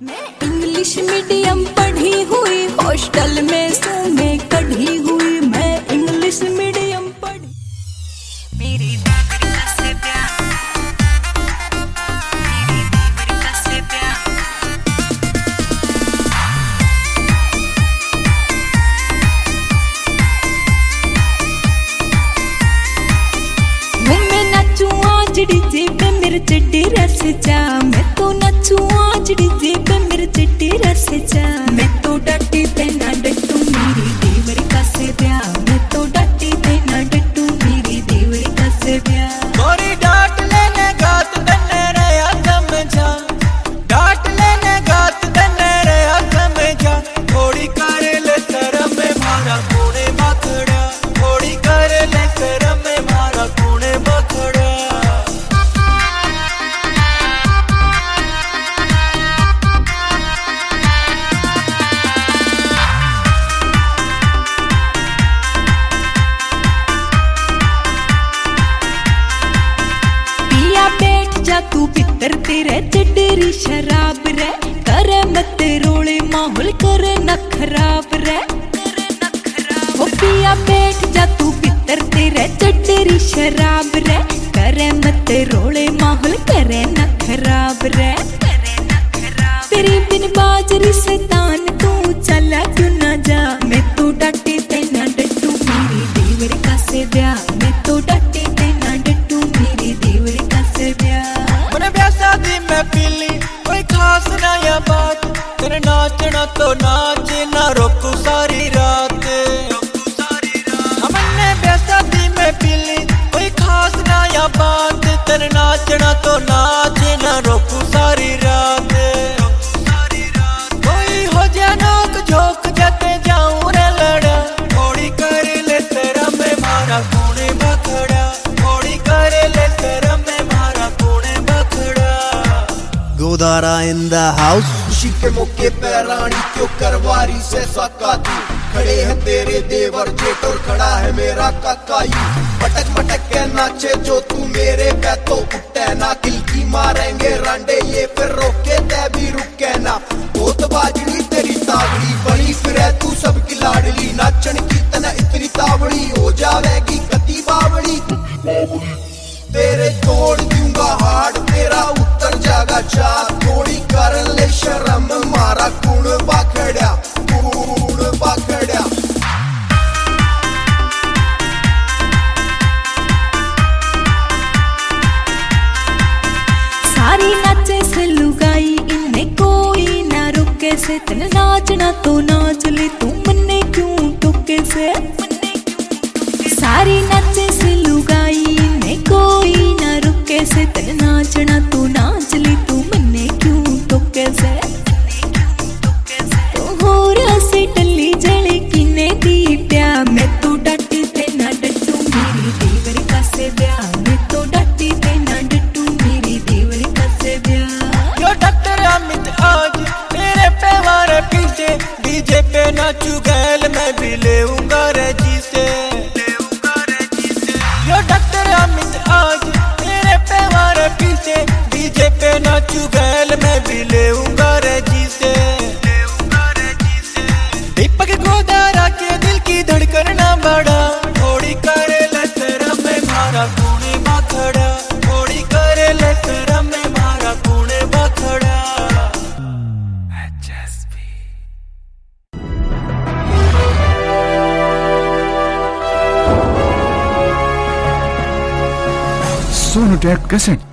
मैं English medium पढ़ी हुई, हॉस्टल में सू में कढ़ी हुई। मैं इंग्लिश मीडियम पढ़ी। मेरी देवर का से प्यार, मेरी देवर का से प्यार। मैं नाचू आज डीजे पे मेरे चिट्टी रस जा। मैं तो नाचू आज डीजे पे मेरे चिट्टी रस जा। मैं तो डटी पे ना डटू मेरी देवर का से प्यार। मैं तो डटी पे ना डटू मेरी देवर का से प्यार। गोरी डांट लेने गात दने रे समझा, डांट लेने गात दने रे समझा। थोड़ी कर ले शर्म में मारा कोने बखड़ा, थोड़ी कर ले शर्म में मारा कोने बखड़ा। तू पितर तेरे चडरी शराब रे, करे मत रोले माहौल करे न खराब रे। ओ पिया बैठ जा तू पितर तेरे चडरी शराब रे, करे मत रोले माहौल करे न खराब रे। तेरी बिन बाजरी से तान तू चला क्यों ना जा। मैं तो डटे ते ना डटू मेरी देवर का से ब्याह। मैं तो डटे ते ना डटू मेरी देवर का से ब्याह। शादी में पीली कोई खास नया बात, तेरे नाचना तो नाच ना रोकू सारी रात। हमने शादी में पीली कोई खास नया बात, तेरे नाचना तो नाच ना रोकू सारी रात। कोई हो जा नोक झोंक जाते जाऊं रे लड़ा, थोड़ी कर ले तेरा में मारा कोने बखड़ा, थोड़ी कर ले तेरा में मारा कोने बखड़ा। गोदारा इन द हाउस, खुशी के मौके पे रानी क्यों करवारी से सका तू। खड़े हैं तेरे देवर जेठ और खड़ा है मेरा काकायू। पटक मटक के नाचे जो तू मेरे पे तो उठे ना, दिल की मारेंगे रांडे ये फिर रोके ते भी रुके ना। बहुत बाजड़ी तेरी तावड़ी बड़ी फिर है तू सबकी लाडली, नाचन की तना इतनी तावड़ी हो जावेगी कती बावड़ी। तेरे तोड़ दूंगा हाड तेरा उतर जागा चार, थोड़ी कर ले शर्म मारा कुण बाखड़ा, कुण बाखड़ा। सारी नाचे से लुगाई इन्हें कोई ना रुके से। तेने नाचना तो नाच ले तू मन्ने क्यों टुके से। सारी नाचे से लुगाई इन्हें कोई ना रुके से। तेने नाचना तो नाच ले तू मन्ने क्यों टुके से। तो होर से टल्ली जले किने दी प्यार। मैं तो डटी ते ना डटू मेरी देवर का से ब्याह। मैं तो डटी ते ना डटू मेरी देवर का से ब्याह। यो डॉक्टर अमित आज मेरे पे मारे पीछे, डीजे पे नाचू गैल मैं भी लेऊंगा रे जी से। यो डॉक्टर अमित आज मेरे पे मारे पीछे, डीजे पे नाचू गैल मैं भी लेऊंगा रे जी से। दीपक गोदारा के दिल की धड़कन ना बढ़ा, थोड़ी करे ले शर्म में मारा कोने बखड़ा, थोड़ी करे ले शर्म में मारा कोने बखड़ा। सोनोटेक कैसेट।